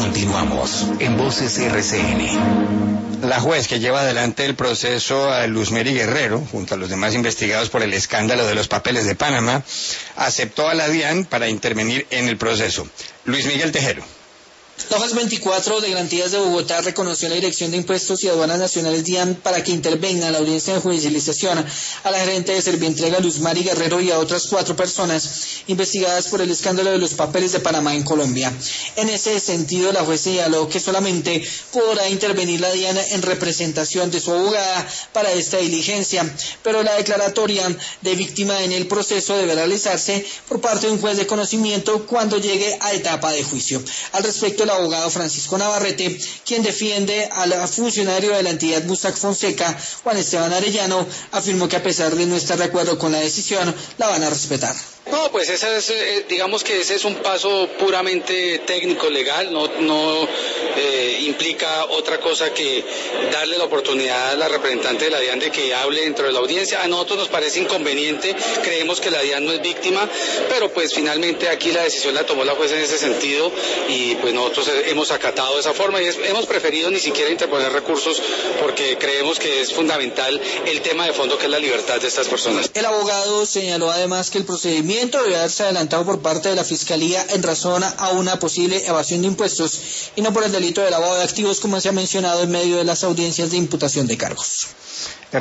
Continuamos en Voces RCN. La juez que lleva adelante el proceso a Luzmeri Guerrero, junto a los demás investigados por el escándalo de los papeles de Panamá, aceptó a la DIAN para intervenir en el proceso. Luis Miguel Tejero. La juez 24 de Garantías de Bogotá reconoció a la Dirección de Impuestos y Aduanas Nacionales DIAN para que intervenga en la audiencia de judicialización a la gerente de Servientrega Luzmeri Guerrero y a otras 4 personas investigadas por el escándalo de los papeles de Panamá en Colombia. En ese sentido, la juez señaló que solamente podrá intervenir la DIAN en representación de su abogada para esta diligencia, pero la declaratoria de víctima en el proceso debe realizarse por parte de un juez de conocimiento cuando llegue a etapa de juicio. Al respecto, el abogado Francisco Navarrete, quien defiende al funcionario de la entidad Mossack Fonseca, Juan Esteban Arellano, afirmó que a pesar de no estar de acuerdo con la decisión, la van a respetar. No, pues digamos que ese es un paso puramente técnico, legal, no implica otra cosa que darle la oportunidad a la representante de la DIAN de que hable dentro de la audiencia. A nosotros nos parece inconveniente, creemos que la DIAN no es víctima, pero pues finalmente aquí la decisión la tomó la jueza en ese sentido y pues nosotros hemos acatado de esa forma y hemos preferido ni siquiera interponer recursos porque creemos que es fundamental el tema de fondo que es la libertad de estas personas. El abogado señaló además que el procedimiento debe haberse adelantado por parte de la Fiscalía en razón a una posible evasión de impuestos y no por el delito de lavado de activos como se ha mencionado en medio de las audiencias de imputación de cargos.